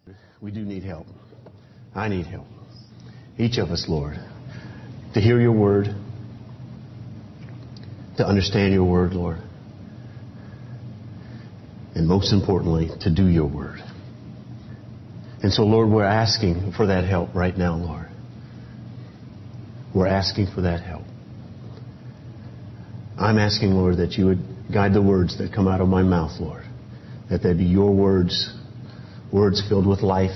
We do need help. I need help. Each of us, Lord, to hear your word, to understand your word, Lord, and most importantly, to do your word. And so, Lord, we're asking for that help right now, Lord. We're asking for that help. I'm asking, Lord, that you would guide the words that come out of my mouth, Lord, that they be your words, words filled with life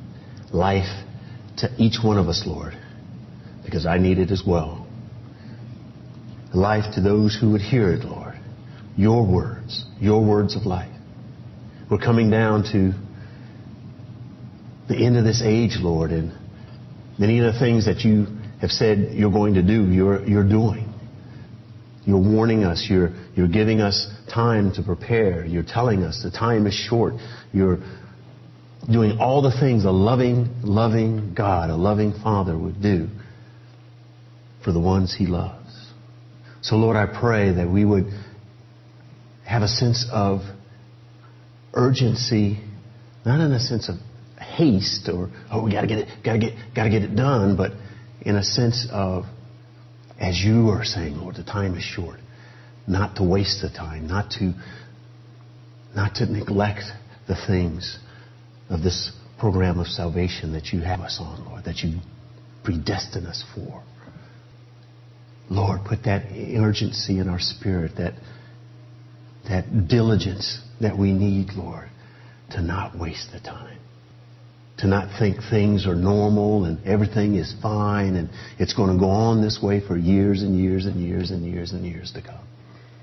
to each one of us, Lord, because I need it as well. Life to those who would hear it, Lord. Your words of life. We're coming down to the end of this age, Lord, and many of the things that you have said you're going to do, you're doing. You're warning us. You're giving us time to prepare. You're telling us the time is short. You're doing all the things a loving God, a loving Father would do for the ones He loves. So, Lord, I pray that we would have a sense of urgency, not in a sense of haste or we gotta get it done, but in a sense of, as you are saying, Lord, the time is short. Not to waste the time, not to neglect the things of this program of salvation that you have us on, Lord, that you predestined us for. Lord, put that urgency in our spirit, that diligence that we need, Lord, to not waste the time. To not think things are normal and everything is fine and it's going to go on this way for years and years and years and years and years to come.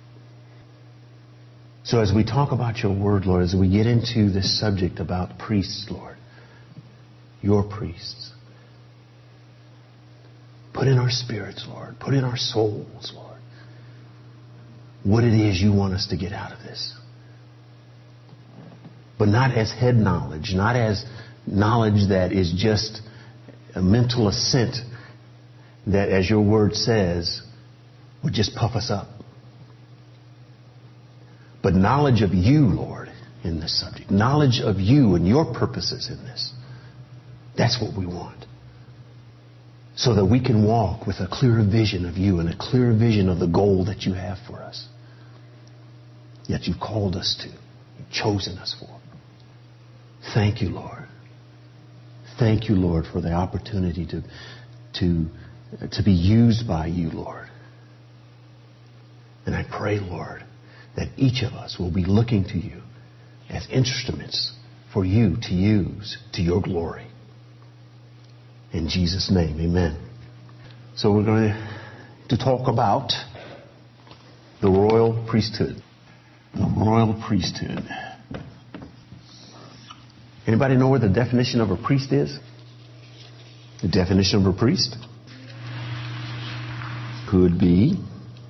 So as we talk about your word, Lord, as we get into this subject about priests, Lord, your priests, put in our spirits, Lord, put in our souls, Lord, what it is you want us to get out of this. But not as head knowledge, not as knowledge that is just a mental assent that, as your word says, would just puff us up. But knowledge of you, Lord, in this subject. Knowledge of you and your purposes in this. That's what we want. So that we can walk with a clearer vision of you and a clearer vision of the goal that you have for us. That you've called us to. You've chosen us for. Thank you, Lord. Thank you, Lord, for the opportunity to be used by you, Lord. And I pray, Lord, that each of us will be looking to you as instruments for you to use to your glory. In Jesus' name, amen. So we're going to talk about the royal priesthood. The royal priesthood. Anybody know where the definition of a priest is? The definition of a priest could be,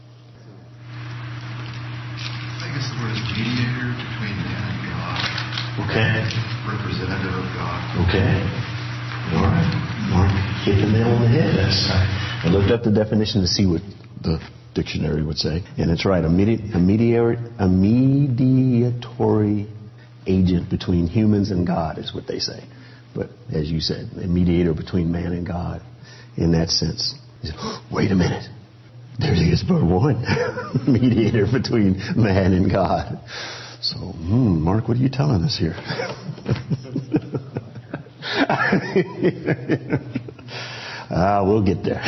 I guess the word is mediator between man and God. Okay. Representative of God. Okay. All right. Mark hit the nail on the head. That's right. I looked up the definition to see what the dictionary would say, and it's right. A mediatory agent between humans and God is what they say. But as you said, a mediator between man and God in that sense. Wait a minute. There is but one mediator between man and God. So, Mark, what are you telling us here? We'll get there.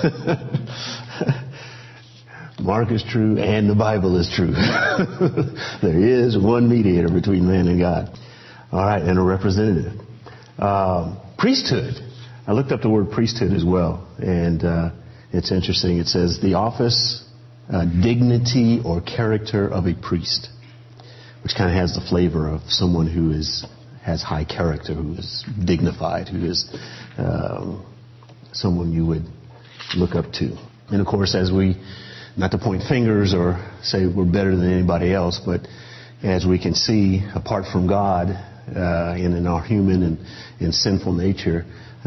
Mark is true and the Bible is true. There is one mediator between man and God. All right, and a representative. Priesthood. I looked up the word priesthood as well, and it's interesting. It says the office, dignity, or character of a priest, which kind of has the flavor of someone who has high character, who is dignified, who is someone you would look up to. And of course, as we, not to point fingers or say we're better than anybody else, but as we can see, apart from God, in our human and sinful nature,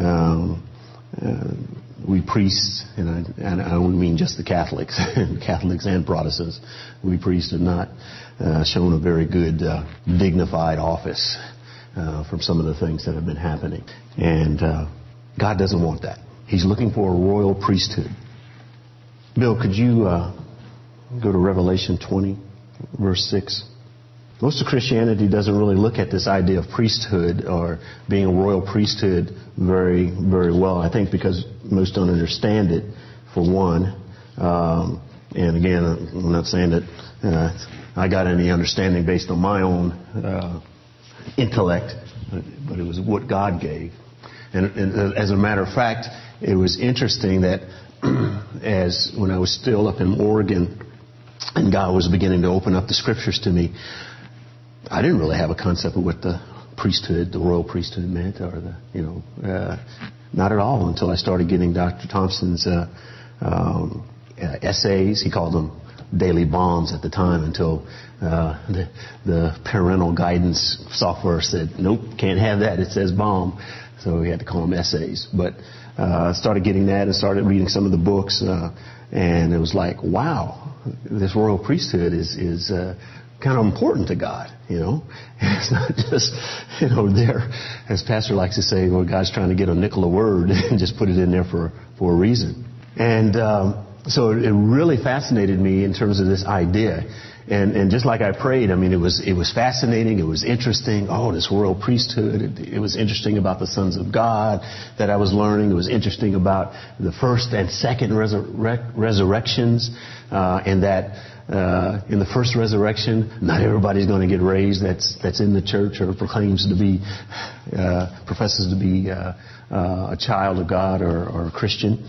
we priests, and I don't mean just the Catholics, Catholics and Protestants, we priests have not shown a very good, dignified office from some of the things that have been happening. And God doesn't want that. He's looking for a royal priesthood. Bill, could you go to Revelation 20, verse 6? Most of Christianity doesn't really look at this idea of priesthood or being a royal priesthood very, very well. I think because most don't understand it, for one. And again, I'm not saying that I got any understanding based on my own intellect, but it was what God gave. And as a matter of fact, it was interesting that as when I was still up in Oregon and God was beginning to open up the scriptures to me, I didn't really have a concept of what the priesthood, the royal priesthood meant, or not at all until I started getting Dr. Thompson's essays. He called them daily bombs at the time, until the parental guidance software said, nope, can't have that. It says bomb. So we had to call them essays. But I started getting that and started reading some of the books. And it was like, wow, this royal priesthood is kind of important to God, It's not just, there, as Pastor likes to say, well, God's trying to get a nickel a word and just put it in there for a reason. And so it really fascinated me in terms of this idea. And just like I prayed, I mean, it was fascinating. It was interesting. Oh, this royal priesthood. It was interesting about the sons of God that I was learning. It was interesting about the first and second resurrections, and that in the first resurrection, not everybody's going to get raised that's in the church or professes to be a child of God or a Christian.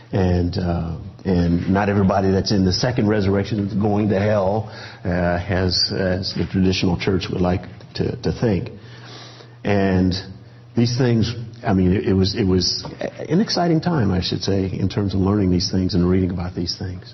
And not everybody that's in the second resurrection is going to hell, as the traditional church would like to think. And these things, I mean, it was an exciting time, I should say, in terms of learning these things and reading about these things.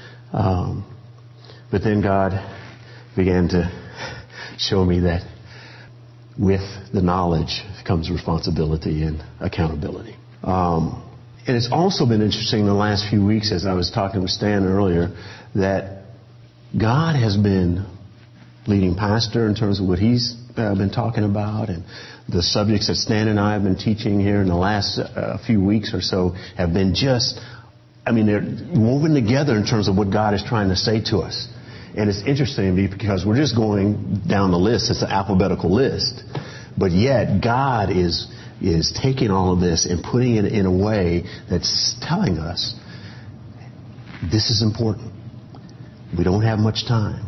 But then God began to show me that with the knowledge comes responsibility and accountability. And it's also been interesting in the last few weeks, as I was talking with Stan earlier, that God has been leading Pastor in terms of what he's been talking about, and the subjects that Stan and I have been teaching here in the last few weeks or so have been they're woven together in terms of what God is trying to say to us. And it's interesting because we're just going down the list. It's an alphabetical list. But yet God is taking all of this and putting it in a way that's telling us this is important. We don't have much time.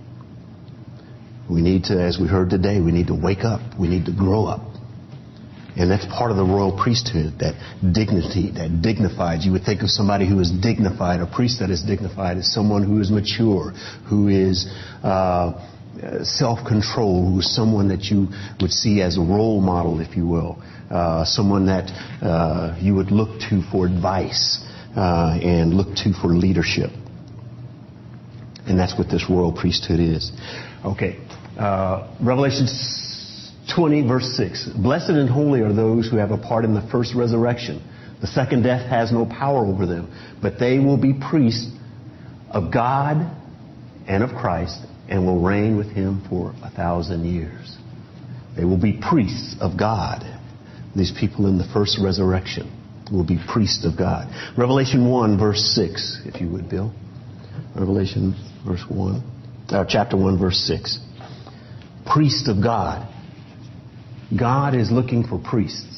We need to, as we heard today, we need to wake up. We need to grow up. And that's part of the royal priesthood, that dignity, that dignified. You would think of somebody who is dignified, a priest that is dignified, as someone who is mature, who is self-control, who is someone that you would see as a role model, if you will. Someone that you would look to for advice and look to for leadership. And that's what this royal priesthood is. Okay, Revelation 20, verse 6. Blessed and holy are those who have a part in the first resurrection. The second death has no power over them, but they will be priests of God and of Christ and will reign with Him for 1,000 years. They will be priests of God. These people in the first resurrection will be priests of God. Revelation 1, verse 6, if you would, Bill. Revelation chapter 1, verse 6. Priest of God. God is looking for priests.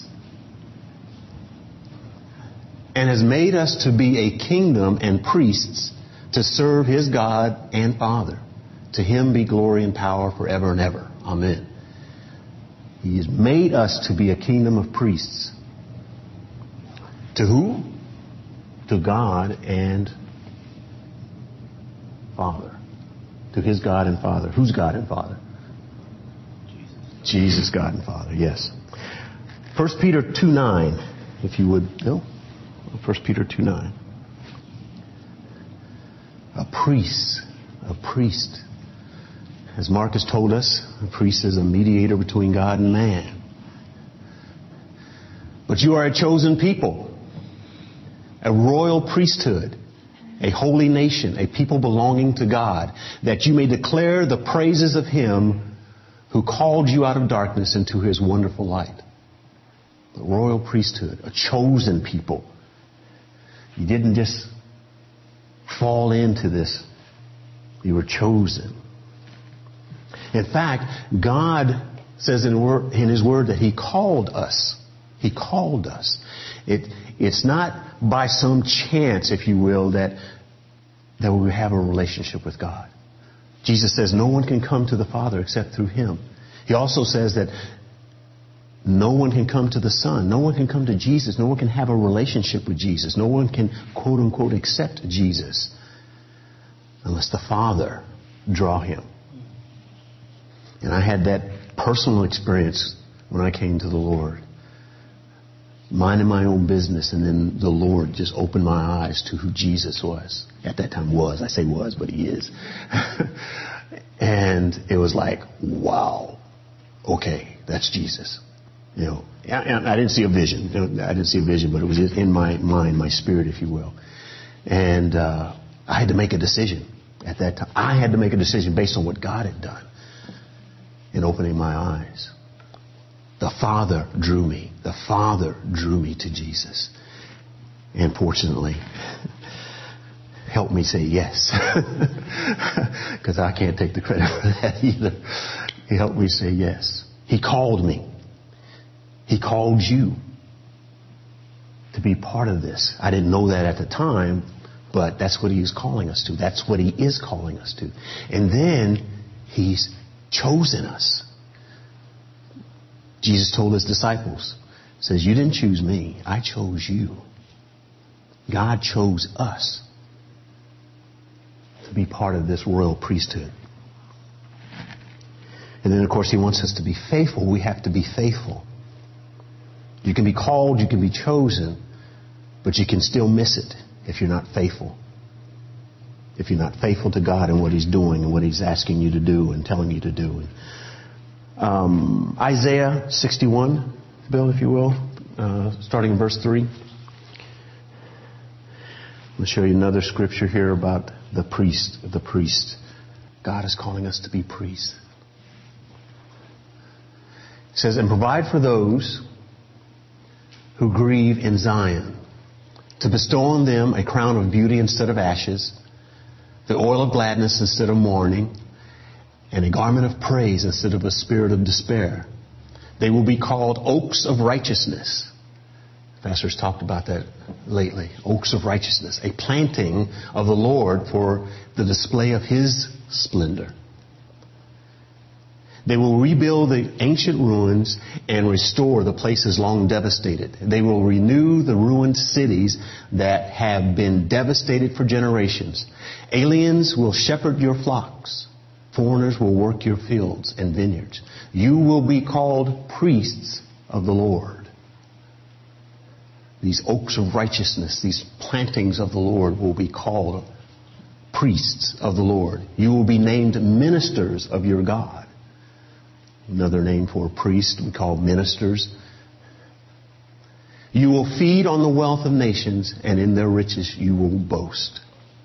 And has made us to be a kingdom and priests to serve His God and Father. To Him be glory and power forever and ever. Amen. He has made us to be a kingdom of priests. To who? To God and Father. To His God and Father. Who's God and Father? Jesus, God and Father, yes. 1 Peter 2:9, if you would, Bill. 1 Peter 2:9. A priest. As Mark has told us, a priest is a mediator between God and man. But you are a chosen people, a royal priesthood, a holy nation, a people belonging to God, that you may declare the praises of Him who called you out of darkness into His wonderful light. The royal priesthood, a chosen people. You didn't just fall into this. You were chosen. In fact, God says in His Word that He called us. He called us. It's not by some chance, if you will, that we have a relationship with God. Jesus says no one can come to the Father except through Him. He also says that no one can come to the Son. No one can come to Jesus. No one can have a relationship with Jesus. No one can, quote unquote, accept Jesus unless the Father draw him. And I had that personal experience when I came to the Lord. Minding my own business, and then the Lord just opened my eyes to who Jesus was. At that time was. I say was, but He is. And it was like, wow. Okay, that's Jesus. You know, I didn't see a vision. I didn't see a vision, but it was in my mind, my spirit, if you will. And I had to make a decision at that time. I had to make a decision based on what God had done in opening my eyes. The Father drew me. The Father drew me to Jesus. And fortunately, helped me say yes. Because I can't take the credit for that either. He helped me say yes. He called me. He called you to be part of this. I didn't know that at the time, but that's what He is calling us to. That's what He is calling us to. And then He's chosen us. Jesus told His disciples, says, you didn't choose me, I chose you. God chose us to be part of this royal priesthood. And then, of course, He wants us to be faithful. We have to be faithful. You can be called, you can be chosen, but you can still miss it if you're not faithful. If you're not faithful to God and what He's doing and what He's asking you to do and telling you to do. Isaiah 61, Bill, if you will, starting in verse 3. I'll show you another scripture here about the priest. God is calling us to be priests. It says, and provide for those who grieve in Zion, to bestow on them a crown of beauty instead of ashes, the oil of gladness instead of mourning, and a garment of praise instead of a spirit of despair. They will be called oaks of righteousness. Pastor's talked about that lately. Oaks of righteousness. A planting of the Lord for the display of His splendor. They will rebuild the ancient ruins and restore the places long devastated. They will renew the ruined cities that have been devastated for generations. Aliens will shepherd your flocks. Foreigners will work your fields and vineyards. You will be called priests of the Lord. These oaks of righteousness, these plantings of the Lord will be called priests of the Lord. You will be named ministers of your God. Another name for a priest we call ministers. You will feed on the wealth of nations, and in their riches you will boast.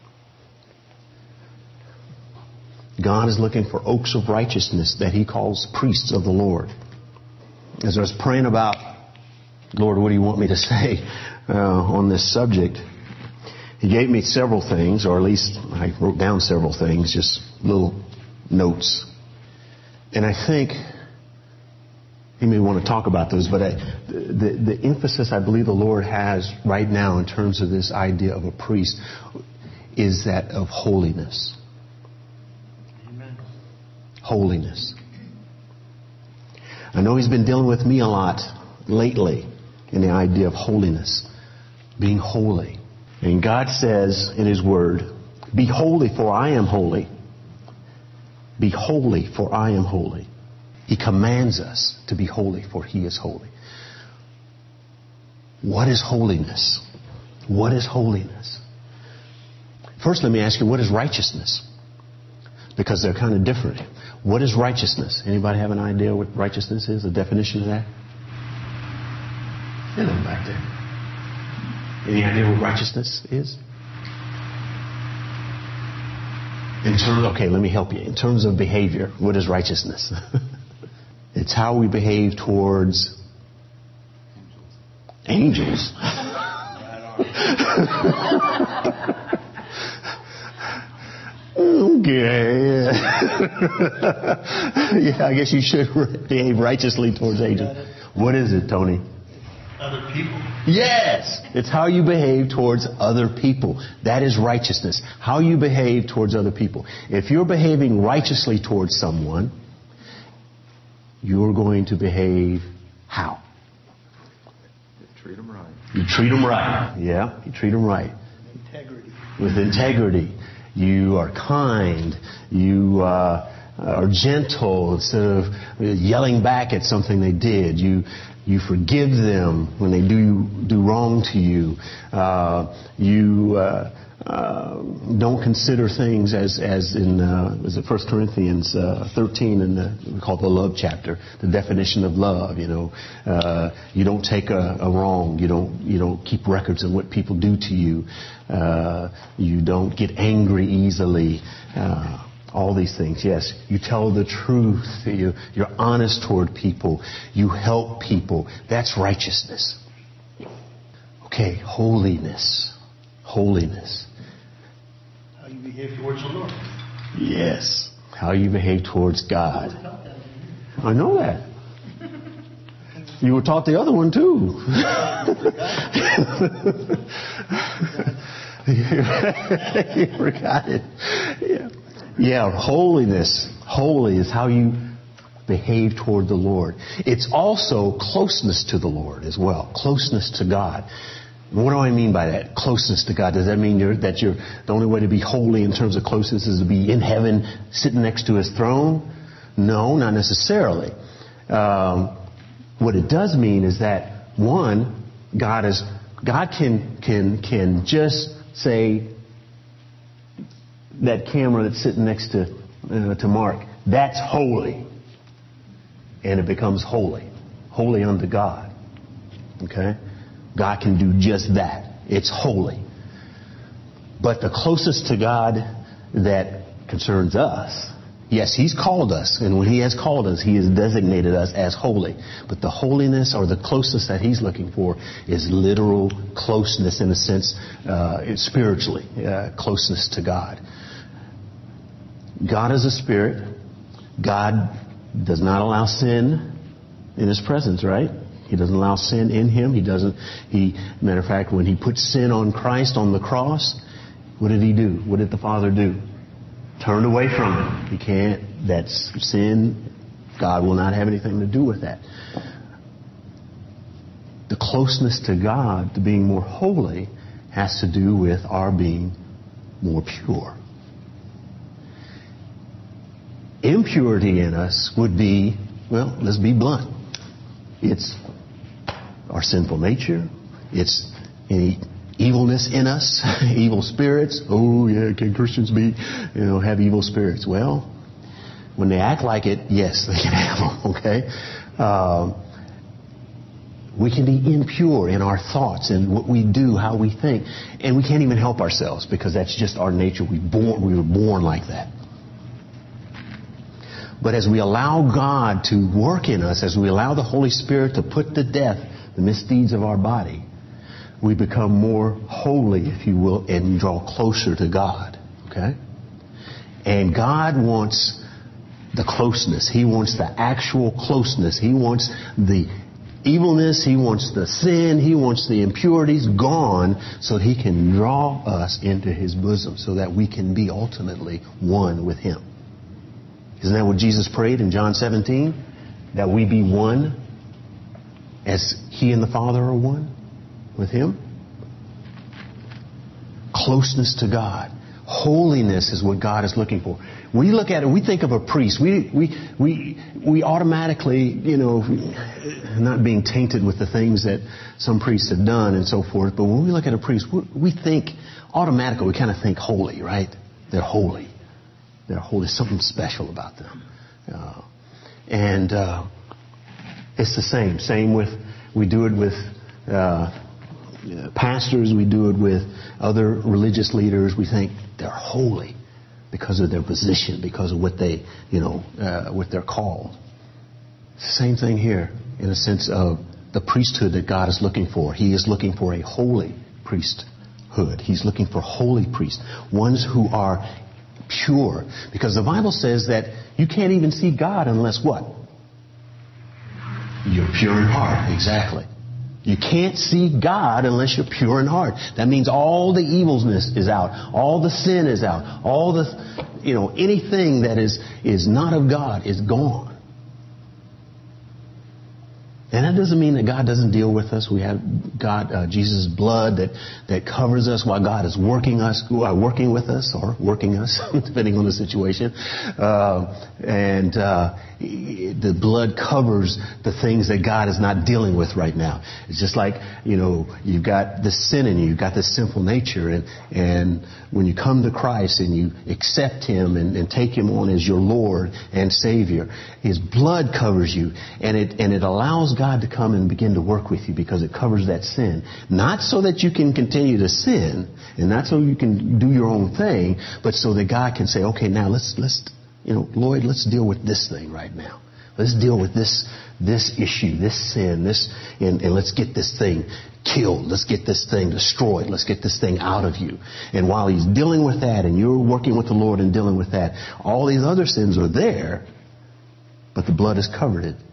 God is looking for oaks of righteousness that He calls priests of the Lord. As I was praying about, Lord, what do you want me to say on this subject? He gave me several things, or at least I wrote down several things, just little notes. And I think He may want to talk about those, but the emphasis I believe the Lord has right now in terms of this idea of a priest is that of holiness. Amen. Holiness. I know He's been dealing with me a lot lately in the idea of holiness, being holy. And God says in His Word, be holy for I am holy. Be holy for I am holy. He commands us to be holy for He is holy. What is holiness? What is holiness? First, let me ask you, what is righteousness? Because they're kind of different. What is righteousness? Anybody have an idea what righteousness is? The definition of that? Hello back there. Any idea what righteousness is? In terms, okay, let me help you. In terms of behavior, what is righteousness? It's how we behave towards angels. Okay. Yeah, I guess you should behave righteously towards angels. What is it, Tony? Other people. Yes! It's how you behave towards other people. That is righteousness. How you behave towards other people. If you're behaving righteously towards someone, you're going to behave how? Treat them right. You treat them right. Yeah, you treat them right. Integrity. With integrity. You are kind. You are gentle instead of yelling back at something they did. You forgive them when they do wrong to you. You don't consider things as in was it 1 Corinthians 13 we call it the love chapter, the definition of love. You don't take a wrong. You don't keep records of what people do to you. You don't get angry easily. All these things, yes. You tell the truth. You're honest toward people. You help people. That's righteousness. Okay, holiness. Holiness. How you behave towards the Lord. Yes. How you behave towards God. I know that. You were taught the other one too. You forgot it. Yeah. Yeah, holiness. Holy is how you behave toward the Lord. It's also closeness to the Lord as well. Closeness to God. What do I mean by that? Closeness to God. Does that mean that the only way to be holy in terms of closeness is to be in heaven sitting next to His throne? No, not necessarily. What it does mean is that, one, God can just say, that camera that's sitting next to Mark, that's holy. And it becomes holy. Holy unto God. Okay? God can do just that. It's holy. But the closest to God that concerns us, yes, He's called us. And when He has called us, He has designated us as holy. But the holiness or the closeness that He's looking for is literal closeness in a sense, spiritually, closeness to God. God is a spirit. God does not allow sin in His presence, right? He doesn't allow sin in Him. Matter of fact, when He put sin on Christ on the cross, what did He do? What did the Father do? Turned away from Him. He can't. That's sin. God will not have anything to do with that. The closeness to God, to being more holy, has to do with our being more pure. Impurity in us would be, well, let's be blunt. It's our sinful nature. It's any evilness in us, evil spirits. Oh yeah, can Christians have evil spirits? Well, when they act like it, yes, they can have them. Okay, we can be impure in our thoughts and what we do, how we think, and we can't even help ourselves because that's just our nature. We were born like that. But as we allow God to work in us, as we allow the Holy Spirit to put to death the misdeeds of our body, we become more holy, if you will, and draw closer to God. Okay? And God wants the closeness. He wants the actual closeness. He wants the evilness. He wants the sin. He wants the impurities gone so He can draw us into His bosom so that we can be ultimately one with Him. Isn't that what Jesus prayed in John 17? That we be one as He and the Father are one with Him? Closeness to God. Holiness is what God is looking for. When you look at it, we think of a priest. We automatically, not being tainted with the things that some priests have done and so forth, but when we look at a priest, we think automatically, we kind of think holy, right? They're holy. They're holy. There's something special about them. It's the same. We do it with pastors. We do it with other religious leaders. We think they're holy because of their position, because of what they, what they're called. Same thing here in a sense of the priesthood that God is looking for. He is looking for a holy priesthood. He's looking for holy priests, ones who are pure. Because the Bible says that you can't even see God unless what? You're pure in heart. Exactly. You can't see God unless you're pure in heart. That means all the evilness is out. All the sin is out. All the, anything that is not of God is gone. And that doesn't mean that God doesn't deal with us. We have Jesus' blood that covers us while God is working with us, depending on the situation. The blood covers the things that God is not dealing with right now. It's just like, you've got this sin in you, you've got this sinful nature, and when you come to Christ and you accept Him and take Him on as your Lord and Savior, His blood covers you, and it allows God to come and begin to work with you because it covers that sin. Not so that you can continue to sin, and not so you can do your own thing, but so that God can say, okay, now let's Lloyd, let's deal with this thing right now. Let's deal with this issue, this sin, and let's get this thing killed. Let's get this thing destroyed. Let's get this thing out of you. And while He's dealing with that, and you're working with the Lord and dealing with that, all these other sins are there, but the blood has covered it,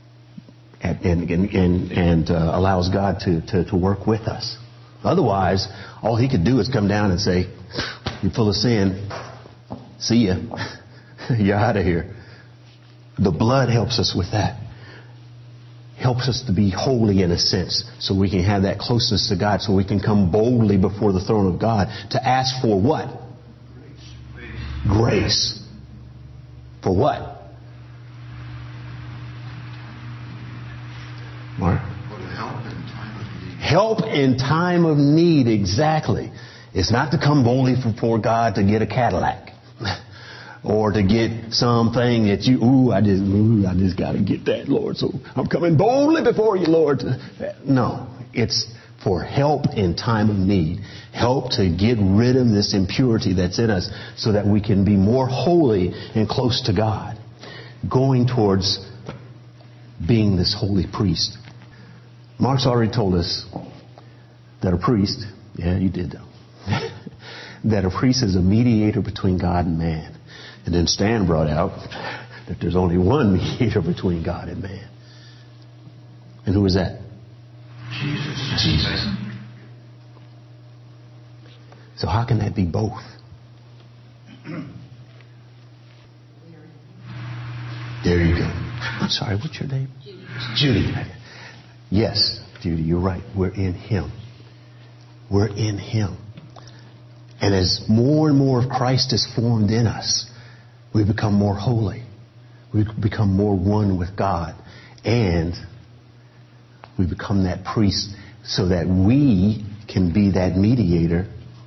and allows God to work with us. Otherwise, all He could do is come down and say, "You're full of sin. See ya. You're out of here." The blood helps us with that. Helps us to be holy in a sense, so we can have that closeness to God, so we can come boldly before the throne of God to ask for what? Grace. For what? Mark? Help in time of need, exactly. It's not to come boldly before God to get a Cadillac. Or to get something that I just got to get that, Lord. So I'm coming boldly before you, Lord. No, it's for help in time of need. Help to get rid of this impurity that's in us so that we can be more holy and close to God. Going towards being this holy priest. Mark's already told us that a priest, yeah, you did though, that a priest is a mediator between God and man. And then Stan brought out that there's only one mediator between God and man. And who is that? Jesus. So how can that be both? There you go. I'm sorry, what's your name? Judy. Yes, Judy, you're right. We're in Him. We're in Him. And as more and more of Christ is formed in us, we become more holy. We become more one with God. And we become that priest so that we can be that mediator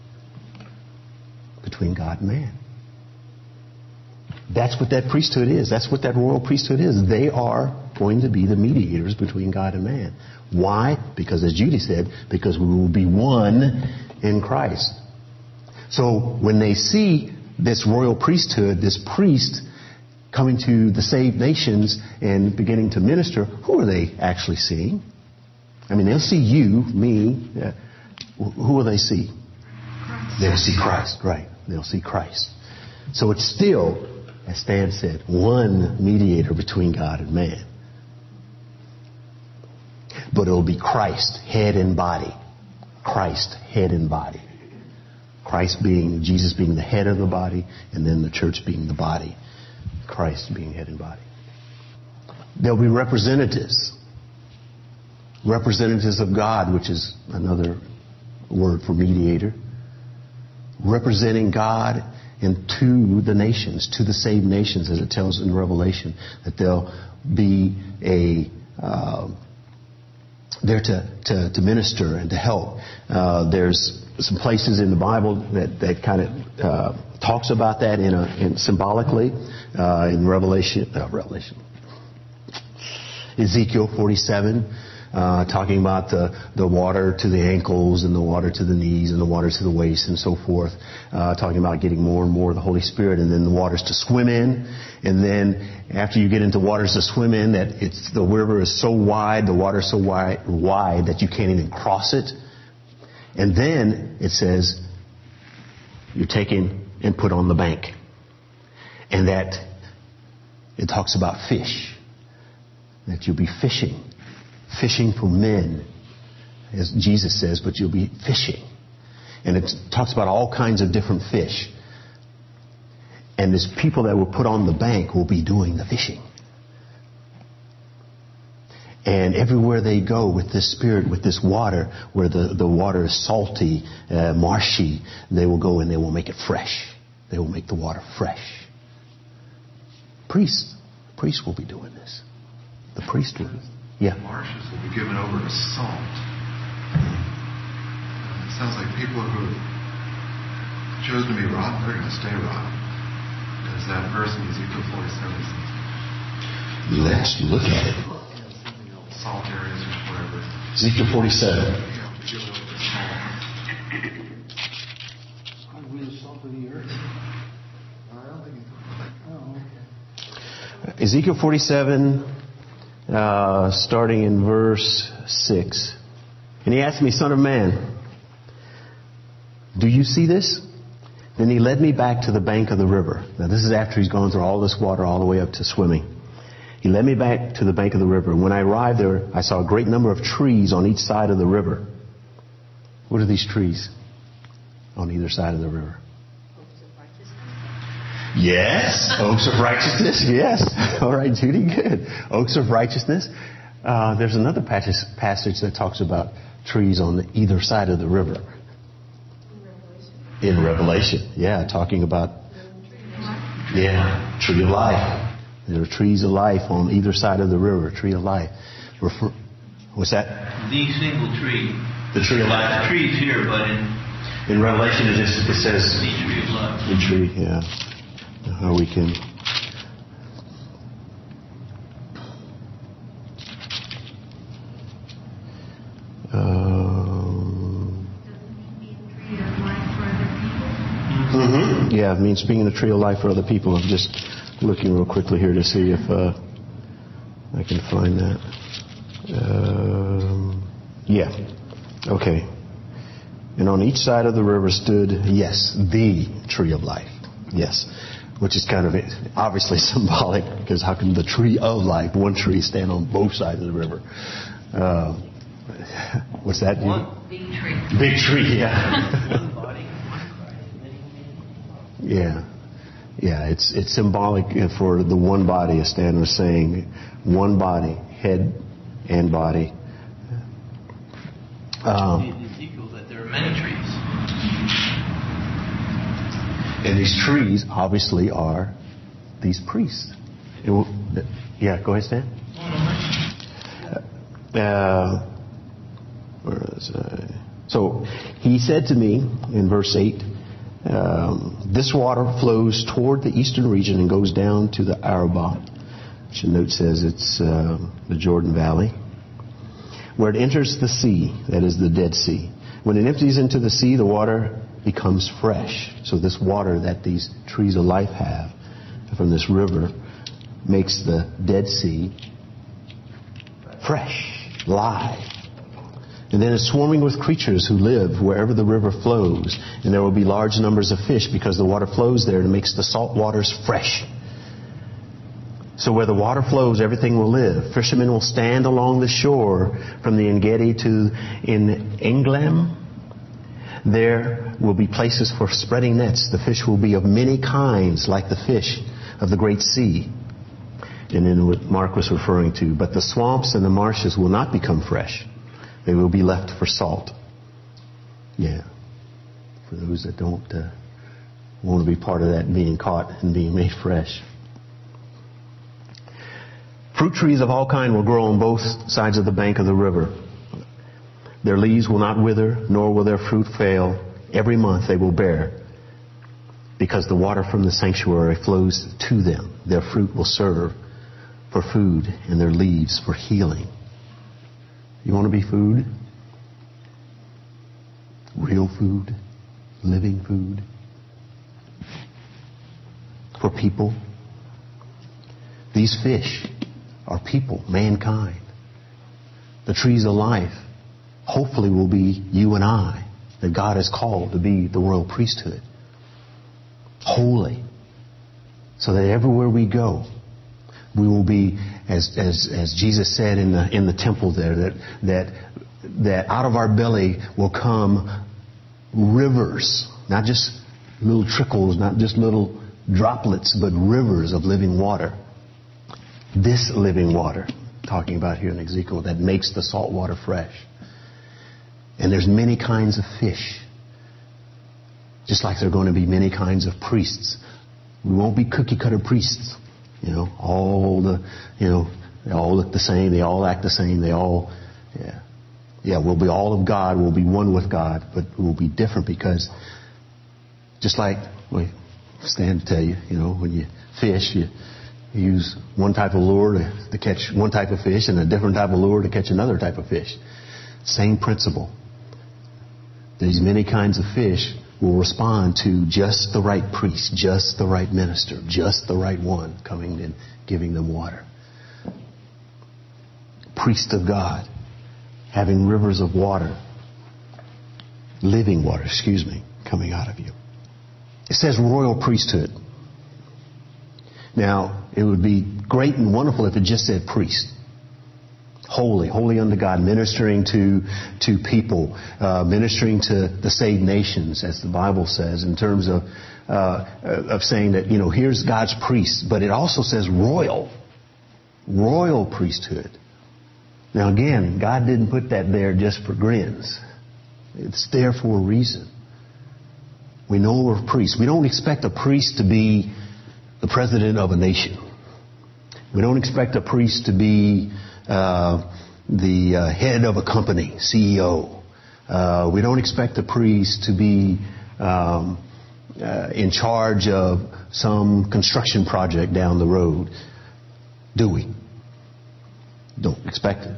between God and man. That's what that priesthood is. That's what that royal priesthood is. They are going to be the mediators between God and man. Why? Because as Judy said, because we will be one in Christ. So when they see this royal priesthood, this priest coming to the saved nations and beginning to minister, who are they actually seeing? I mean, they'll see you, me. Who will they see? Christ. They'll see Christ, right. They'll see Christ. So it's still, as Stan said, one mediator between God and man. But it'll be Christ, head and body. Christ, head and body. Jesus being the head of the body, and then the church being the body. Christ being head and body. There'll be representatives. Representatives of God, which is another word for mediator. Representing God and to the nations, to the saved nations, as it tells in Revelation, that there'll be there to minister and to help. There's some places in the Bible that kind of talks about that in symbolically in Revelation, Ezekiel 47. talking about the water to the ankles and the water to the knees and the water to the waist and so forth, talking about getting more and more of the Holy Spirit, and then the waters to swim in, and then after you get into waters to swim in, that the river is so wide, the water is so wide that you can't even cross it. And then it says you're taken and put on the bank. And that it talks about fish. That you'll be fishing for men, as Jesus says, but you'll be fishing. And it talks about all kinds of different fish. And these people that were put on the bank will be doing the fishing. And everywhere they go with this Spirit, with this water, where the water is salty, marshy, they will go and they will make it fresh. They will make the water fresh. Priests will be doing this. The priest will. Yeah. The marshes will be given over to salt. It sounds like people who have chosen to be rotten, they're going to stay rotten. As that verse in Ezekiel 47 says. Let's look at it. Salt areas or whatever. Ezekiel 47. Are we the salt of the earth? I don't think Oh, okay. Ezekiel 47, starting in verse 6. And he asked me, Son of man, do you see this? Then he led me back to the bank of the river. Now this is after he's gone through all this water all the way up to swimming. He led me back to the bank of the river. When I arrived there, I saw a great number of trees on each side of the river. What are these trees on either side of the river? Oaks of righteousness. Yes. Oaks of righteousness. Yes. All right, Judy. Good. Oaks of righteousness. There's another passage that talks about trees on either side of the river. In Revelation. Yeah, talking about, tree of life. There are trees of life on either side of the river. Tree of life. What's that? The single tree. The tree of life. The tree's here, but in Revelation it says the tree of life. the tree. Yeah. How we can. Yeah, it means being a tree of life for other people. I'm just looking real quickly here to see if I can find that. Okay. And on each side of the river stood, yes, the tree of life. Yes. Which is kind of obviously symbolic, because how can the tree of life, one tree, stand on both sides of the river? What's that? One big tree. Big tree, yeah. One body, one Christ, many. Yeah, it's symbolic for the one body, as Stan was saying, one body, head and body. Ezekiel that there are many trees. And these trees obviously are these priests. Yeah, go ahead, Stan. Where is I? So he said to me in verse 8, this water flows toward the eastern region and goes down to the Arabah, which the note says it's the Jordan Valley, where it enters the sea, that is the Dead Sea. When it empties into the sea, the water becomes fresh. So this water that these trees of life have from this river makes the Dead Sea fresh, live. And then it's swarming with creatures who live wherever the river flows. And there will be large numbers of fish because the water flows there and it makes the salt waters fresh. So where the water flows, everything will live. Fishermen will stand along the shore from the En-Gedi to Englam. There will be places for spreading nets. The fish will be of many kinds, like the fish of the great sea. And then what Mark was referring to. But the swamps and the marshes will not become fresh. They will be left for salt. Yeah. For those that don't want to be part of that being caught and being made fresh. Fruit trees of all kind will grow on both sides of the bank of the river. Their leaves will not wither, nor will their fruit fail. Every month they will bear, because the water from the sanctuary flows to them. Their fruit will serve for food, and their leaves for healing. You going to be food. Real food. Living food. For people. These fish are people, mankind. The trees of life, hopefully, will be you and I, that God has called to be the royal priesthood. Holy. So that everywhere we go, we will be, as Jesus said in the temple there, that out of our belly will come rivers, not just little trickles, not just little droplets, but rivers of living water. This living water, talking about here in Ezekiel, that makes the salt water fresh. And there's many kinds of fish. Just like there are going to be many kinds of priests. We won't be cookie cutter priests. They all look the same, they all act the same, we'll be all of God, we'll be one with God, but we'll be different because just like Stan to tell you, when you fish, you use one type of lure to catch one type of fish and a different type of lure to catch another type of fish. Same principle. These many kinds of fish will respond to just the right priest, just the right minister, just the right one coming and giving them water. Priest of God, having rivers of water, living water, coming out of you. It says royal priesthood. Now, it would be great and wonderful if it just said priest. Holy unto God, ministering to people, ministering to the saved nations, as the Bible says, in terms of saying that, here's God's priest. But it also says royal priesthood. Now again, God didn't put that there just for grins. It's there for a reason. We know we're priests. We don't expect a priest to be the president of a nation. We don't expect a priest to be the head of a company, CEO. We don't expect a priest to be in charge of some construction project down the road. Do we? Don't expect it.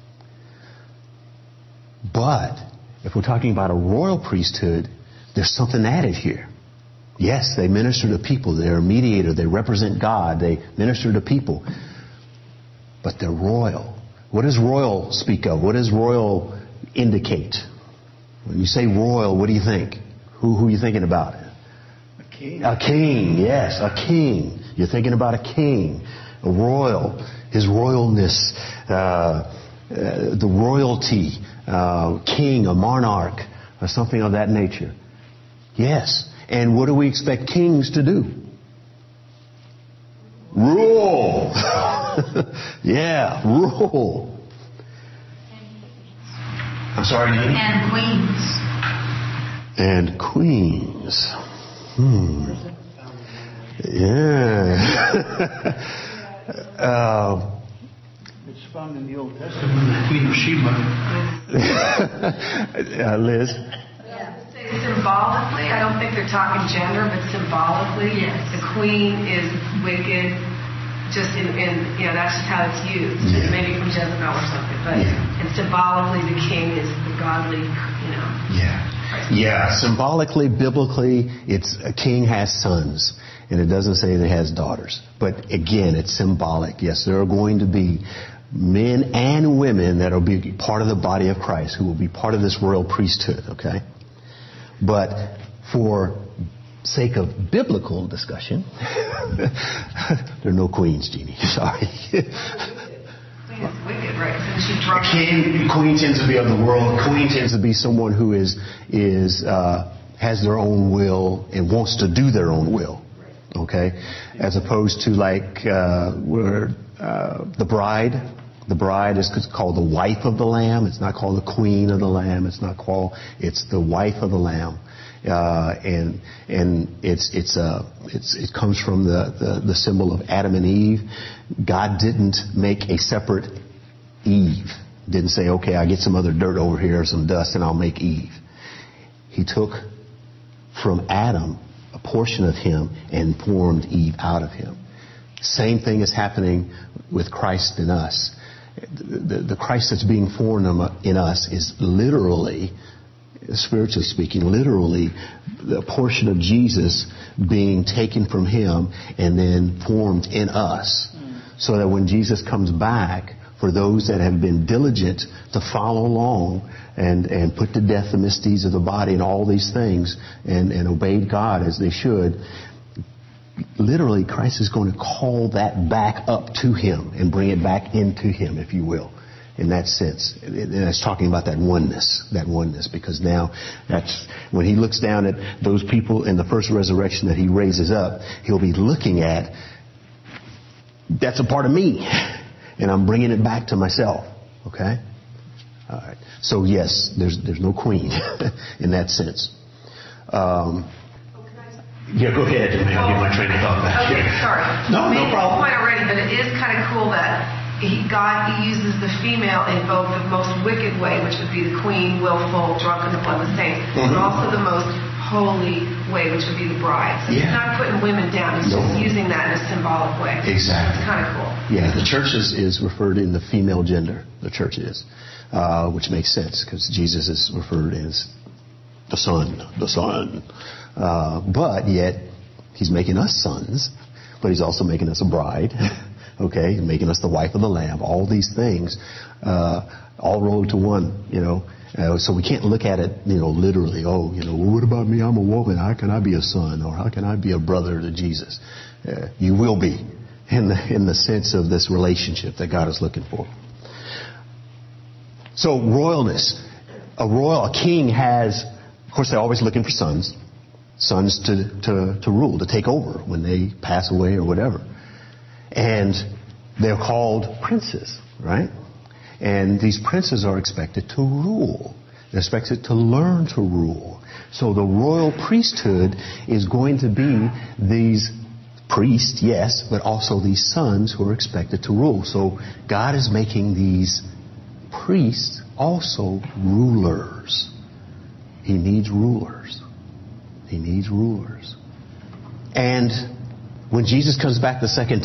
But if we're talking about a royal priesthood, there's something added here. Yes, they minister to people. They're a mediator. They represent God. They minister to people. But they're royal. What does royal speak of? What does royal indicate? When you say royal, what do you think? Who are you thinking about? A king. A king, yes, a king. You're thinking about a king, a royal, his royalness, the royalty, king, a monarch, or something of that nature. Yes. And what do we expect kings to do? Rule. Yeah, rule. I'm sorry, Nene? And queens. And queens. Yeah. It's found in the Old Testament, the Queen of Sheba. Liz? Symbolically, I don't think they're talking gender, but symbolically, yes. The queen is wicked. Just in that's just how it's used. Yeah. Maybe from Jezebel or something, but and symbolically, the king is the godly. Yeah. Symbolically, biblically, it's a king has sons, and it doesn't say that it has daughters. But again, it's symbolic. Yes, there are going to be men and women that will be part of the body of Christ, who will be part of this royal priesthood. Okay. But for sake of biblical discussion, there are no queens, Jeannie. Sorry. Queen is wicked, right? She drunk. Queen tends to be of the world. Queen tends to be someone who is has their own will and wants to do their own will. Okay, as opposed to where the bride. The bride is called the wife of the Lamb. It's not called the queen of the Lamb. It's the wife of the Lamb. And it comes from the symbol of Adam and Eve. God didn't make a separate Eve. Didn't say, okay, I get some other dirt over here, some dust, and I'll make Eve. He took from Adam a portion of him and formed Eve out of him. Same thing is happening with Christ in us. the Christ that's being formed in us is literally, spiritually speaking, literally the portion of Jesus being taken from him and then formed in us. So that when Jesus comes back, for those that have been diligent to follow along and put to death the misdeeds of the body and all these things and obeyed God as they should, literally Christ is going to call that back up to him and bring it back into him, if you will, in that sense. And it's talking about that oneness, because now that's when he looks down at those people in the first resurrection that he raises up, he'll be looking at, that's a part of me, and I'm bringing it back to myself. Okay? All right. So yes, there's no queen in that sense. Yeah, go ahead. I'll get my train of thought back here. Okay, sorry. No problem. Point already, but it is kind of cool that God uses the female in both the most wicked way, which would be the queen, willful, drunk in the blood of the saints, but also the most holy way, which would be the bride. So he's not putting women down. He's just using that in a symbolic way. Exactly. It's kind of cool. Yeah, the church is referred in the female gender. The church is, which makes sense because Jesus is referred as the Son. But yet, he's making us sons, but he's also making us a bride. Okay, he's making us the wife of the Lamb. All these things, all rolled to one, so we can't look at it, literally. Oh, well, what about me? I'm a woman. How can I be a son? Or how can I be a brother to Jesus? You will be in the sense of this relationship that God is looking for. So royalness, a king has, of course, they're always looking for sons to rule, to take over when they pass away or whatever. And they're called princes, right? And these princes are expected to rule. They're expected to learn to rule. So the royal priesthood is going to be these priests, yes, but also these sons who are expected to rule. So God is making these priests also rulers. He needs rulers. He needs rulers. And when Jesus comes back the second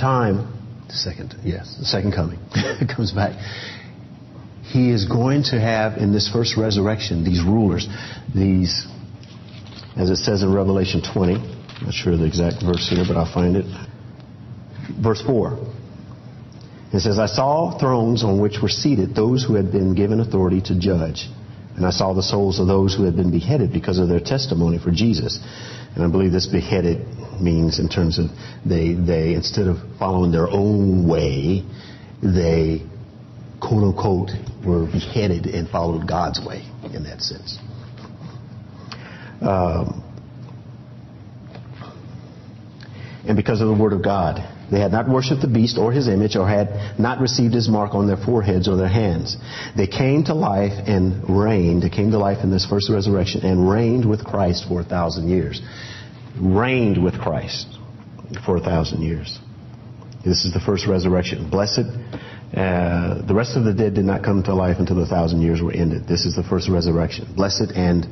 coming, comes back, he is going to have in this first resurrection these rulers, these, as it says in Revelation 20, I'm not sure the exact verse here, but I'll find it. Verse 4. It says, I saw thrones on which were seated those who had been given authority to judge. And I saw the souls of those who had been beheaded because of their testimony for Jesus. And I believe this beheaded means in terms of they instead of following their own way, they, quote unquote, were beheaded and followed God's way in that sense. And because of the word of God, they had not worshipped the beast or his image, or had not received his mark on their foreheads or their hands. They came to life and reigned. They came to life in this first resurrection and reigned with Christ for 1,000 years. Reigned with Christ for 1,000 years. This is the first resurrection. Blessed. The rest of the dead did not come to life until the 1,000 years were ended. This is the first resurrection. Blessed and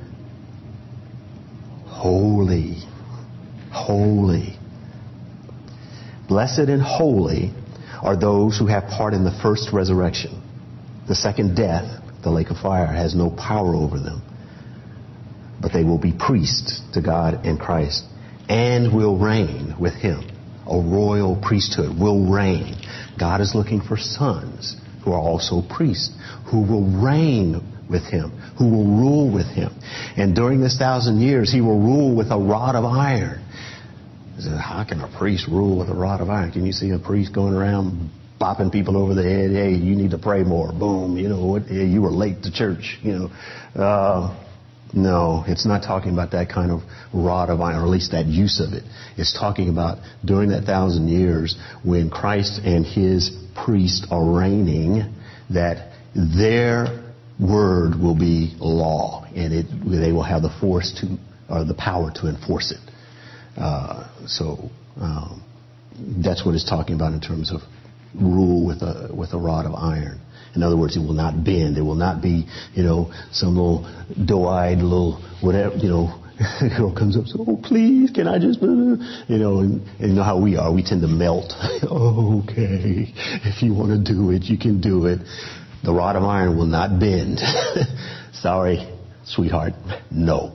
holy. Holy. Blessed and holy are those who have part in the first resurrection. The second death, the lake of fire, has no power over them. But they will be priests to God and Christ and will reign with him. A royal priesthood will reign. God is looking for sons who are also priests, who will reign with him, who will rule with him. And during this 1,000 years, he will rule with a rod of iron. How can a priest rule with a rod of iron? Can you see a priest going around bopping people over the head? Hey, you need to pray more. Boom. Hey, you were late to church. No, it's not talking about that kind of rod of iron, or at least that use of it. It's talking about during that 1,000 years when Christ and his priests are reigning, that their word will be law, and they will have the force to, or the power to enforce it. That's what it's talking about in terms of rule with a rod of iron. In other words, it will not bend. It will not be, some little doe-eyed little whatever, The girl comes up and says, oh, please, can I just, and you know how we are. We tend to melt. Oh, okay. If you want to do it, you can do it. The rod of iron will not bend. Sorry, sweetheart. No.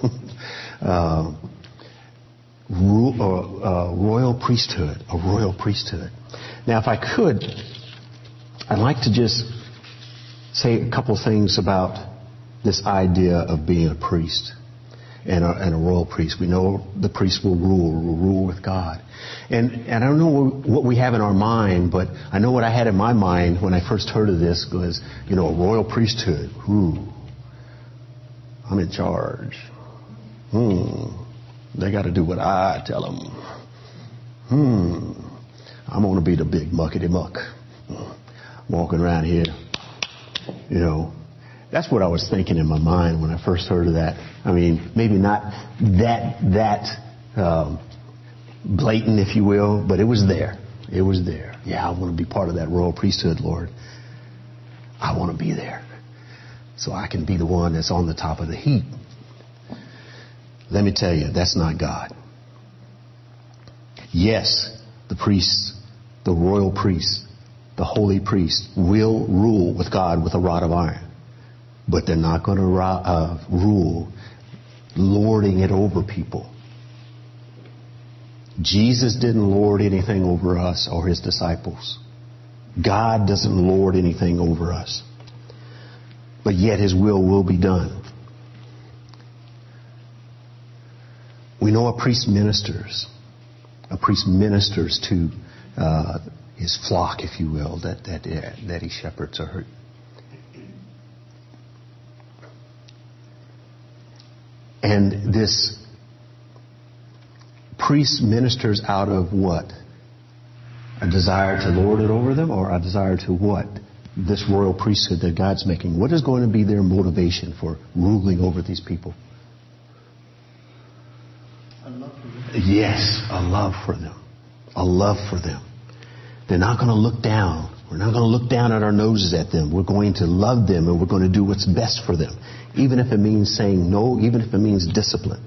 Royal priesthood. A royal priesthood. Now, if I could, I'd like to just say a couple things about this idea of being a priest and a royal priest. We know the priest will rule with God. And I don't know what we have in our mind, but I know what I had in my mind when I first heard of this was, a royal priesthood. Ooh, I'm in charge. They got to do what I tell them. I'm going to be the big muckety muck. Walking around here, That's what I was thinking in my mind when I first heard of that. I mean, maybe not that blatant, if you will, but it was there. It was there. Yeah, I want to be part of that royal priesthood, Lord. I want to be there so I can be the one that's on the top of the heap. Let me tell you, that's not God. Yes, the priests, the royal priests, the holy priests will rule with God with a rod of iron. But they're not going to rule lording it over people. Jesus didn't lord anything over us or his disciples. God doesn't lord anything over us. But yet his will be done. We know a priest ministers. A priest ministers to his flock, if you will, that he shepherds or and this priest ministers out of what? A desire to lord it over them, or a desire to what? This royal priesthood that God's making. What is going to be their motivation for ruling over these people? A love for them. Yes, a love for them. A love for them. They're not going to look down. We're not going to look down at our noses at them. We're going to love them, and we're going to do what's best for them. Even if it means saying no, even if it means discipline.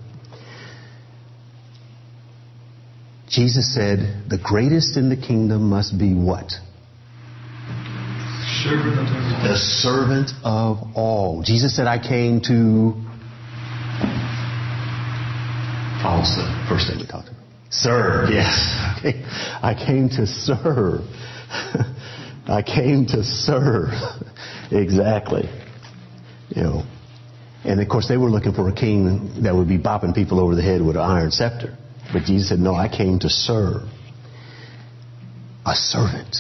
Jesus said, the greatest in the kingdom must be what? Servant of all. The servant of all. Jesus said, I came to... Also, first thing we talked about. Serve, yes. I came to serve. I came to serve. Exactly. And of course they were looking for a king that would be bopping people over the head with an iron scepter. But Jesus said, no, I came to serve. A servant.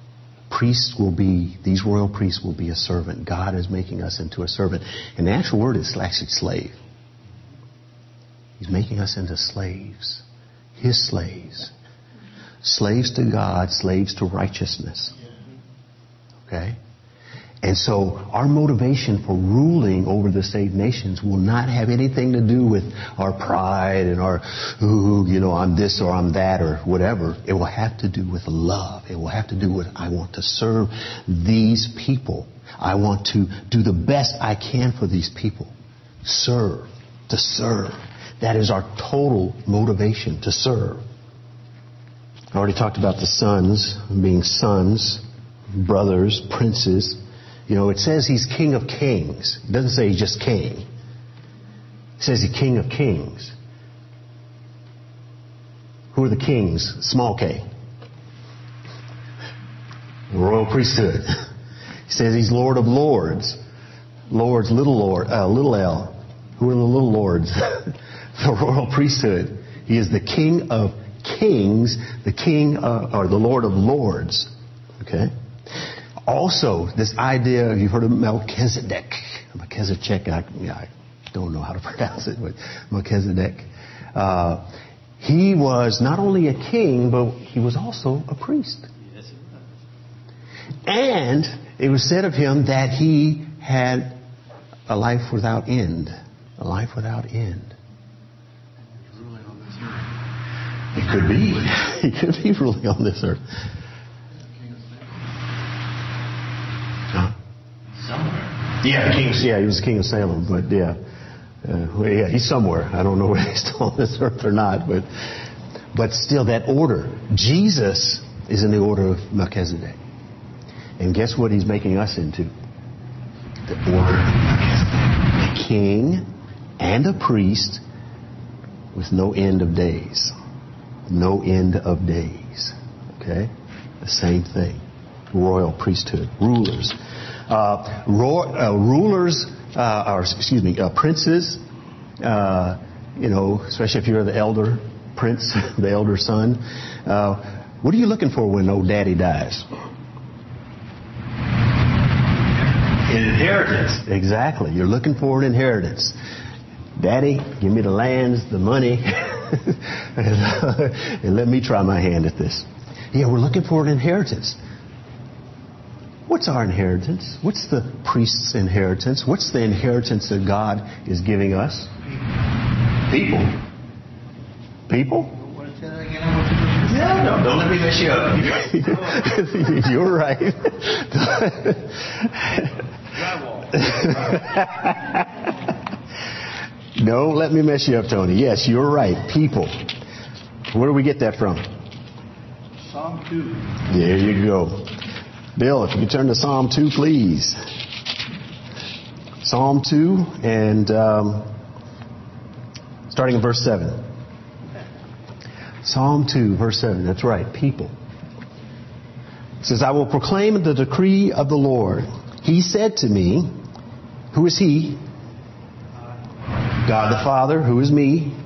These royal priests will be a servant. God is making us into a servant. And the actual word is actually slave. He's making us into slaves. His slaves. Slaves to God, slaves to righteousness. Okay? And so our motivation for ruling over the saved nations will not have anything to do with our pride and our, I'm this or I'm that or whatever. It will have to do with love. It will have to do with, I want to serve these people. I want to do the best I can for these people. Serve. To serve. That is our total motivation, to serve. I already talked about the sons being sons, brothers, princes. It says he's King of Kings. It doesn't say he's just king. It says he's King of Kings. Who are the kings? Small k. The royal priesthood. He says he's Lord of Lords. Lords, little L. Who are the little lords? The royal priesthood. He is the King of Kings, the King or the Lord of Lords. Okay? Also, this idea, you've heard of Melchizedek. I don't know how to pronounce it, but Melchizedek. He was not only a king, but he was also a priest. Yes, it was. And it was said of him that he had a life without end. A life without end. Ruling on this earth. It could be. He could be ruling on this earth. Somewhere. Yeah, he was the king of Salem, but yeah. Well, yeah, he's somewhere. I don't know whether he's still on this earth or not, but still that order. Jesus is in the order of Melchizedek. And guess what he's making us into? The order of Melchizedek. A king and a priest with no end of days. No end of days. Okay? The same thing. Royal priesthood. Rulers. Princes, especially if you're the elder prince, the elder son. What are you looking for when old daddy dies? An inheritance. Exactly. You're looking for an inheritance. Daddy, give me the lands, the money, and let me try my hand at this. Yeah, we're looking for an inheritance. What's our inheritance? What's the priest's inheritance? What's the inheritance that God is giving us? People. People? No, don't let me mess you up. You're right. Don't let me mess you up, Tony. Yes, you're right. People. Where do we get that from? Psalm 2. There you go. Bill, if you could turn to Psalm 2, please. Psalm 2 and starting in verse 7. Psalm 2, verse 7. That's right. People. It says, I will proclaim the decree of the Lord. He said to me, who is he? God the Father. Who is me?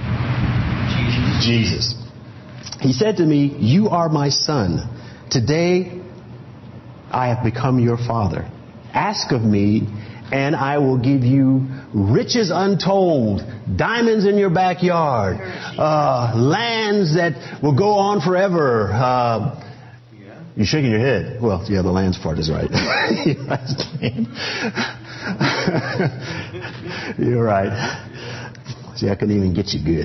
Jesus. He said to me, you are my son. Today I have become your father. Ask of me, and I will give you riches untold, diamonds in your backyard, lands that will go on forever. You're shaking your head. Well, yeah, the lands part is right. You're right. See, I couldn't even get you good.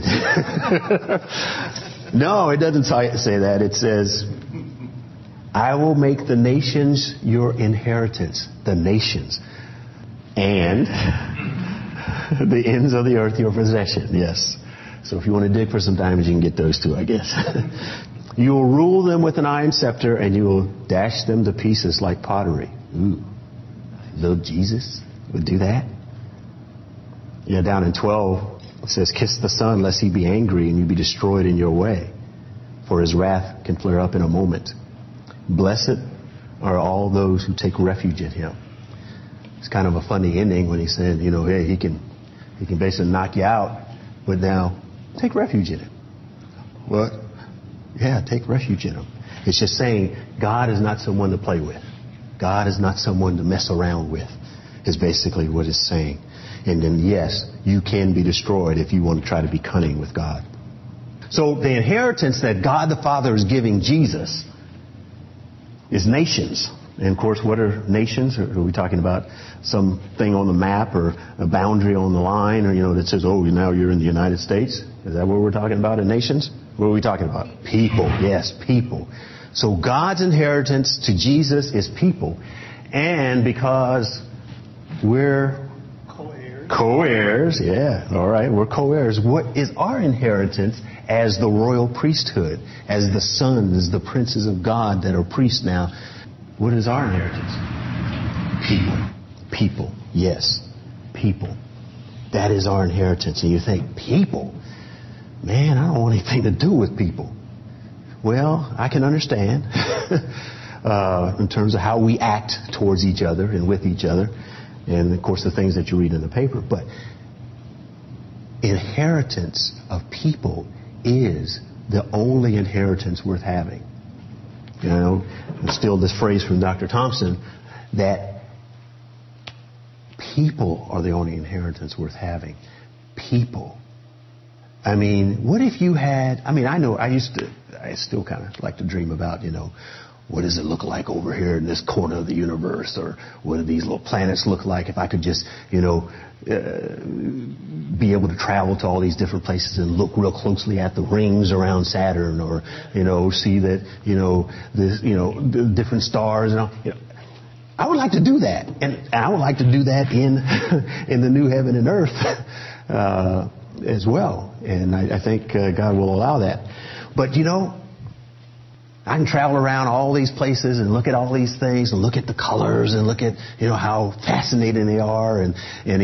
No, it doesn't say that. It says, I will make the nations your inheritance. The nations. And the ends of the earth your possession. Yes. So if you want to dig for some diamonds, you can get those too, I guess. You will rule them with an iron scepter, and you will dash them to pieces like pottery. Ooh. Little Jesus would do that. Yeah, down in 12, it says, kiss the Son, lest he be angry, and you be destroyed in your way. For his wrath can flare up in a moment. Blessed are all those who take refuge in him. It's kind of a funny ending when he said, hey, he can basically knock you out, but now take refuge in him. What? Yeah, take refuge in him. It's just saying God is not someone to play with. God is not someone to mess around with, is basically what it's saying. And then, yes, you can be destroyed if you want to try to be cunning with God. So the inheritance that God the Father is giving Jesus is nations. And of course, what are nations? Are we talking about something on the map or a boundary on the line, or that says, oh, now you're in the United States? Is that what we're talking about in nations? What are we talking about? People. Yes, people. So God's inheritance to Jesus is people. And because we're co-heirs, yeah, all right, we're co-heirs. What is our inheritance as the royal priesthood, as the sons, the princes of God that are priests now? What is our inheritance? People. People. Yes. People. That is our inheritance. And you think, people? Man, I don't want anything to do with people. Well, I can understand in terms of how we act towards each other and with each other. And, of course, the things that you read in the paper. But inheritance of people is the only inheritance worth having. And still this phrase from Dr. Thompson that people are the only inheritance worth having. People. I mean, what if you had, I still kind of like to dream about, what does it look like over here in this corner of the universe? Or what do these little planets look like if I could just, be able to travel to all these different places and look real closely at the rings around Saturn, or, see that, the different stars and all. I would like to do that. And I would like to do that in the new heaven and earth as well. And I think God will allow that. But I can travel around all these places and look at all these things and look at the colors and look at, how fascinating they are. And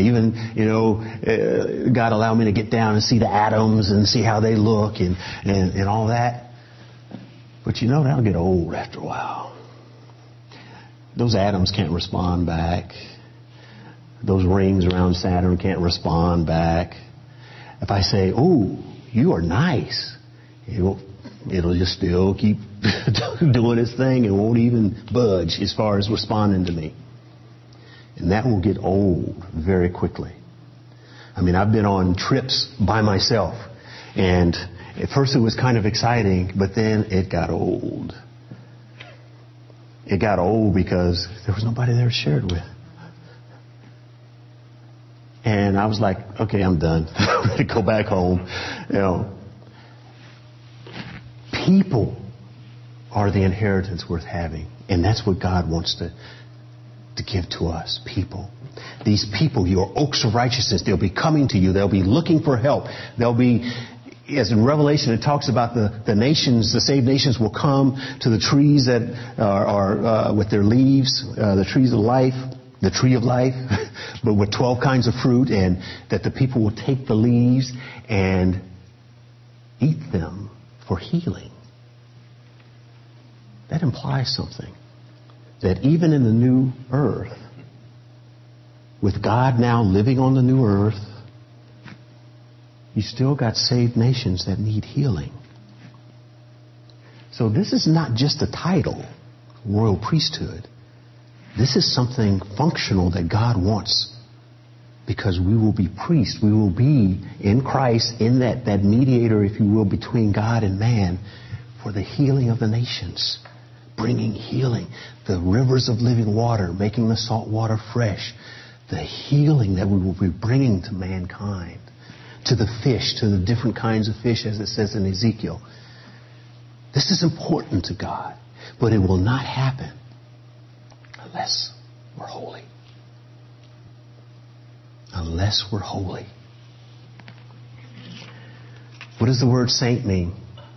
even, God allowed me to get down and see the atoms and see how they look and all that. But that'll get old after a while. Those atoms can't respond back. Those rings around Saturn can't respond back. If I say, "Oh, you are nice," it'll just still keep doing its thing and won't even budge as far as responding to me. And that will get old very quickly. I mean, I've been on trips by myself, and at first it was kind of exciting, but then it got old. It got old because there was nobody there to share it with. And I was like, okay, I'm done. I'm ready to go back home. People are the inheritance worth having. And that's what God wants to give to us, people. These people, your oaks of righteousness, they'll be coming to you. They'll be looking for help. They'll be, as in Revelation, it talks about the nations, the saved nations will come to the trees that are with their leaves, the trees of life, the tree of life, but with 12 kinds of fruit, and that the people will take the leaves and eat them for healing. That implies something. That even in the new earth, with God now living on the new earth, you still got saved nations that need healing. So this is not just a title, royal priesthood. This is something functional that God wants, because we will be priests. We will be in Christ, in that mediator, if you will, between God and man for the healing of the nations. Bringing healing. The rivers of living water, making the salt water fresh. The healing that we will be bringing to mankind. To the fish, to the different kinds of fish, as it says in Ezekiel. This is important to God. But it will not happen unless we're holy. Unless we're holy. What does the word saint mean?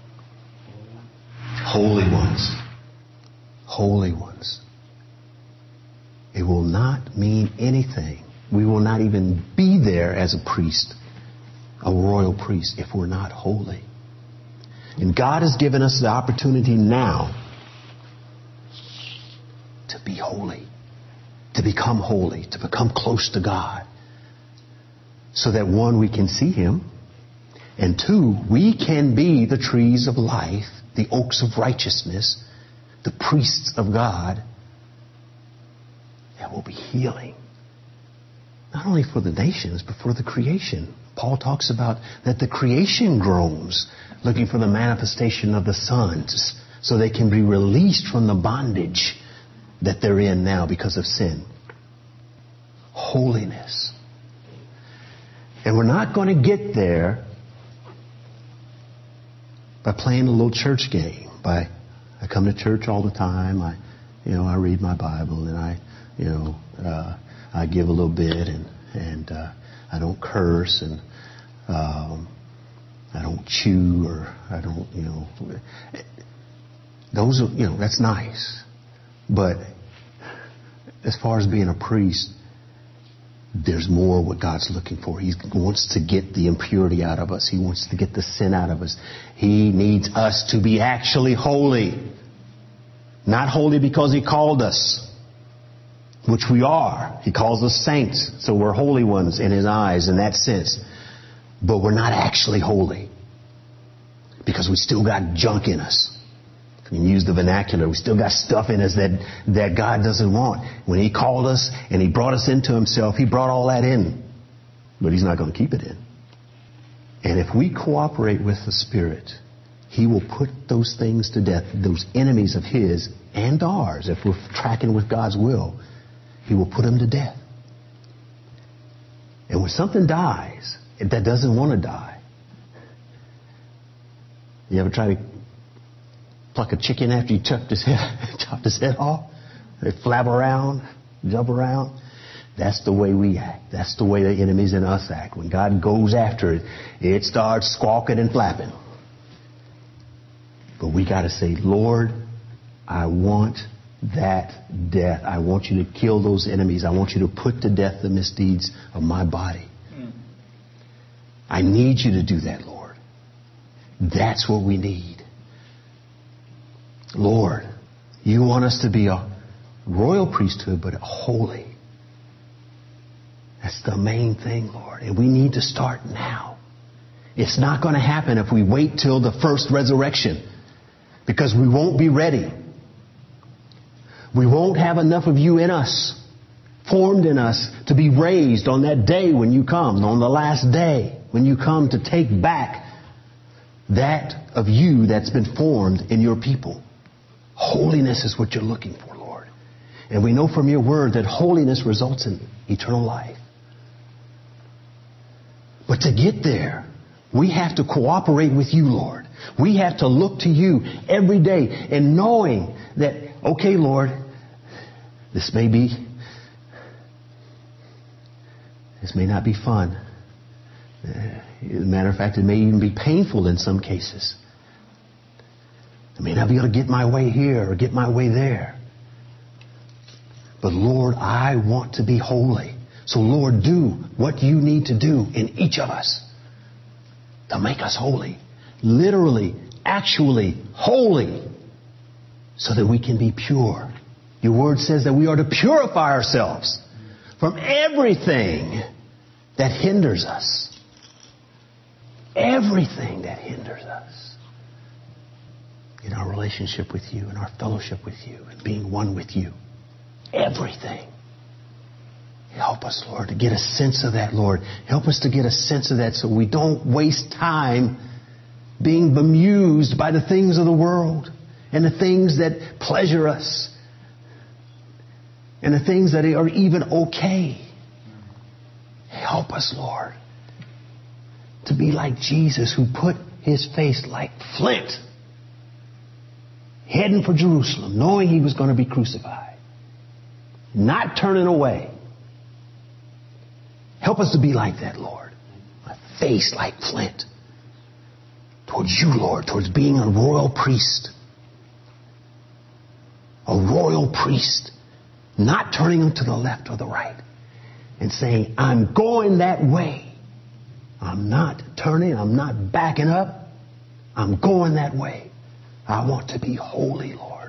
Holy ones. Holy ones. It will not mean anything. We will not even be there as a priest, a royal priest, if we're not holy. And God has given us the opportunity now to be holy, to become holy, to become close to God. So that one, we can see Him, and two, we can be the trees of life, the oaks of righteousness, the priests of God that will be healing. Not only for the nations, but for the creation. Paul talks about that the creation groans, looking for the manifestation of the sons, so they can be released from the bondage that they're in now because of sin. Holiness. And we're not going to get there by playing a little church game. I come to church all the time. I read my Bible, and I give a little bit, and I don't curse, and I don't chew, or I don't, those are, that's nice. But as far as being a priest, there's more what God's looking for. He wants to get the impurity out of us. He wants to get the sin out of us. He needs us to be actually holy. Not holy because He called us, which we are. He calls us saints, so we're holy ones in His eyes in that sense. But we're not actually holy because we still got junk in us. We can use the vernacular. We still got stuff in us that God doesn't want. When He called us and He brought us into Himself, He brought all that in. But He's not going to keep it in. And if we cooperate with the Spirit, He will put those things to death, those enemies of His and ours. If we're tracking with God's will, He will put them to death. And when something dies that doesn't want to die, you ever try to pluck a chicken after you chopped his head off? They flap around, jump around. That's the way we act. That's the way the enemies in us act. When God goes after it, it starts squawking and flapping. But we got to say, Lord, I want that death. I want you to kill those enemies. I want you to put to death the misdeeds of my body. I need you to do that, Lord. That's what we need. Lord, you want us to be a royal priesthood, but holy. That's the main thing, Lord. And we need to start now. It's not going to happen if we wait till the first resurrection, because we won't be ready. We won't have enough of you in us, formed in us, to be raised on that day when you come, on the last day, when you come to take back that of you that's been formed in your people. Holiness is what you're looking for, Lord. And we know from your word that holiness results in eternal life. But to get there, we have to cooperate with you, Lord. We have to look to you every day and knowing that, okay, Lord, this may not be fun. As a matter of fact, it may even be painful in some cases. I may not be able to get my way here or get my way there. But Lord, I want to be holy. So Lord, do what you need to do in each of us to make us holy. Literally, actually holy, so that we can be pure. Your word says that we are to purify ourselves from everything that hinders us. Everything that hinders us in our relationship with you, in our fellowship with you, and being one with you. Everything. Help us, Lord, to get a sense of that, Lord. Help us to get a sense of that so we don't waste time being bemused by the things of the world and the things that pleasure us and the things that are even okay. Help us, Lord, to be like Jesus, who put his face like flint, heading for Jerusalem, knowing he was going to be crucified, not turning away. Help us to be like that, Lord. A face like flint towards you, Lord, towards being a royal priest. A royal priest, not turning them to the left or the right and saying, I'm going that way. I'm not turning. I'm not backing up. I'm going that way. I want to be holy, Lord.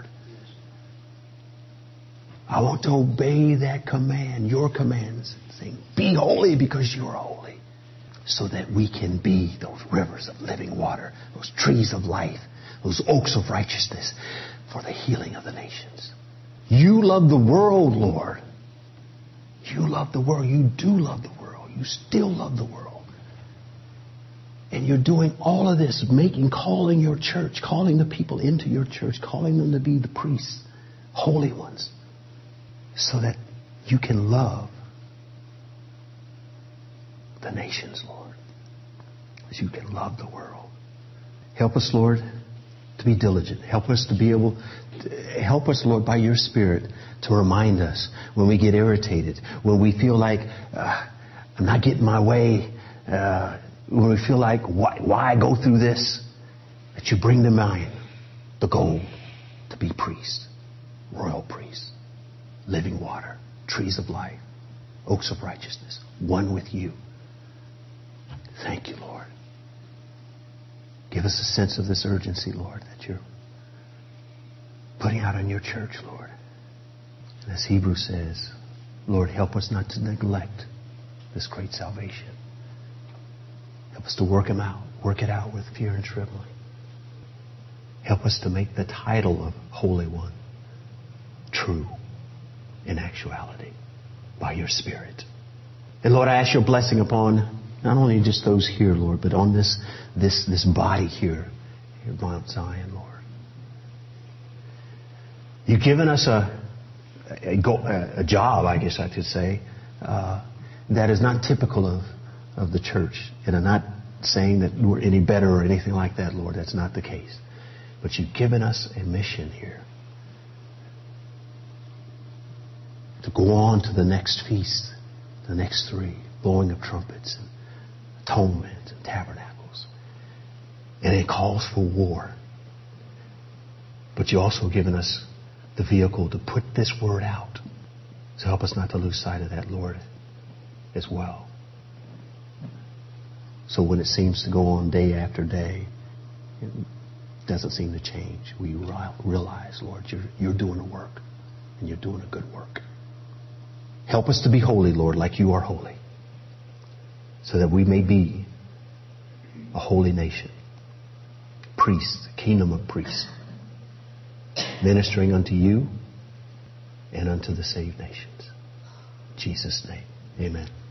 I want to obey that command, your commands, saying, be holy because you are holy, so that we can be those rivers of living water, those trees of life, those oaks of righteousness for the healing of the nations. You love the world, Lord. You love the world. You do love the world. You still love the world. And you're doing all of this, calling your church, calling the people into your church, calling them to be the priests, holy ones, so that you can love the nations, Lord, as you can love the world. Help us, Lord, to be diligent. Help us to be able to, help us, Lord, by your Spirit, to remind us when we get irritated, when we feel like I'm not getting my way, when we feel like, why go through this? That you bring to mind the goal to be priests, royal priests, living water, trees of life, oaks of righteousness, one with you. Thank you, Lord. Give us a sense of this urgency, Lord, that you're putting out on your church, Lord. And as Hebrews says, Lord, help us not to neglect this great salvation. Help us to work it out with fear and trembling. Help us to make the title of Holy One true in actuality by your Spirit. And Lord, I ask your blessing upon not only just those here, Lord, but on this body here at Mount Zion, Lord. You've given us a job, I guess I could say, that is not typical of the church. And I'm not saying that we're any better or anything like that, Lord. That's not the case. But you've given us a mission here to go on to the next feast, the next 3, blowing of trumpets and atonement and tabernacles. And it calls for war. But you also given us the vehicle to put this word out. So help us not to lose sight of that, Lord, as well. So when it seems to go on day after day, it doesn't seem to change. We realize, Lord, you're doing a work, and you're doing a good work. Help us to be holy, Lord, like you are holy, so that we may be a holy nation, priests, kingdom of priests, ministering unto you and unto the saved nations. In Jesus' name, amen.